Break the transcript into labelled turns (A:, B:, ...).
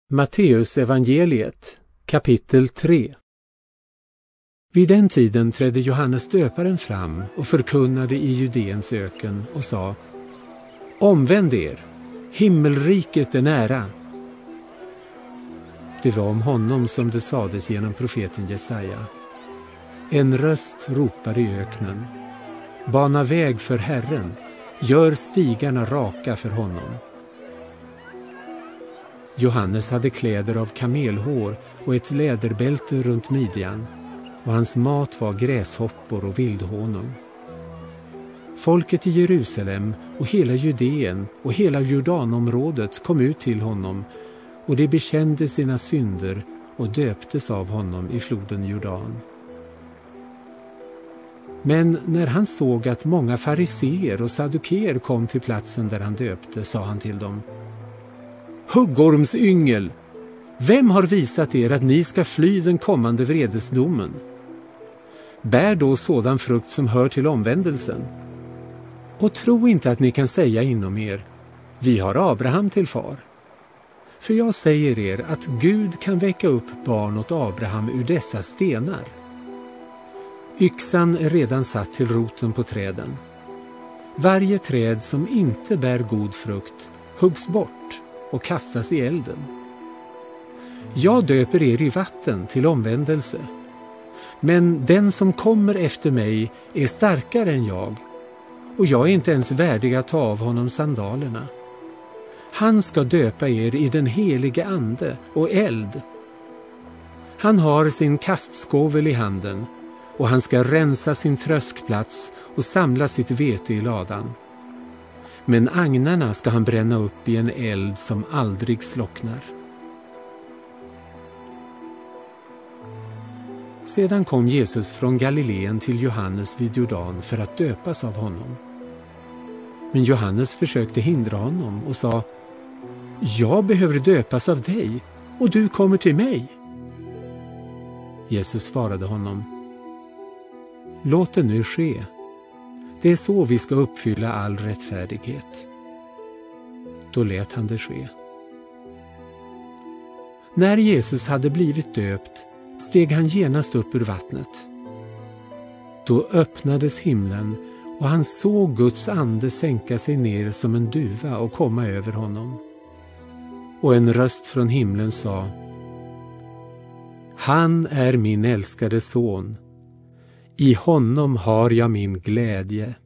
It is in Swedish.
A: Matteus evangeliet, kapitel 3. Vid den tiden trädde Johannes döparen fram och förkunnade i Judeens öken och sa: Omvänd er, himmelriket är nära. Det var om honom som det sades genom profeten Jesaja. En röst ropar i öknen: Bana väg för Herren, gör stigarna raka för honom. Johannes hade kläder av kamelhår och ett läderbälte runt midjan, och hans mat var gräshoppor och vildhonung. Folket i Jerusalem och hela Judeen och hela Jordanområdet kom ut till honom, och de bekände sina synder och döptes av honom i floden Jordan. Men när han såg att många fariseer och saddukeer kom till platsen där han döpte, sa han till dem: Huggormsyngel, vem har visat er att ni ska fly den kommande vredesdomen? Bär då sådan frukt som hör till omvändelsen. Och tro inte att ni kan säga inom er: vi har Abraham till far. För jag säger er att Gud kan väcka upp barn åt Abraham ur dessa stenar. Yxan är redan satt till roten på träden. Varje träd som inte bär god frukt huggs bort och kastas i elden. Jag döper er i vatten till omvändelse, men den som kommer efter mig är starkare än jag, och jag är inte ens värdig att ta av honom sandalerna. Han ska döpa er i den helige ande och eld. Han har sin kastskovel i handen, och han ska rensa sin tröskplats och samla sitt vete i ladan. Men agnarna ska han bränna upp i en eld som aldrig slocknar. Sedan kom Jesus från Galileen till Johannes vid Jordan för att döpas av honom. Men Johannes försökte hindra honom och sa: Jag behöver döpas av dig, och du kommer till mig. Jesus svarade honom: Låt det nu ske. Det är så vi ska uppfylla all rättfärdighet. Då lät han det ske. När Jesus hade blivit döpt steg han genast upp ur vattnet. Då öppnades himlen, och han såg Guds ande sänka sig ner som en duva och komma över honom. Och en röst från himlen sa: Han är min älskade son. I honom har jag min glädje.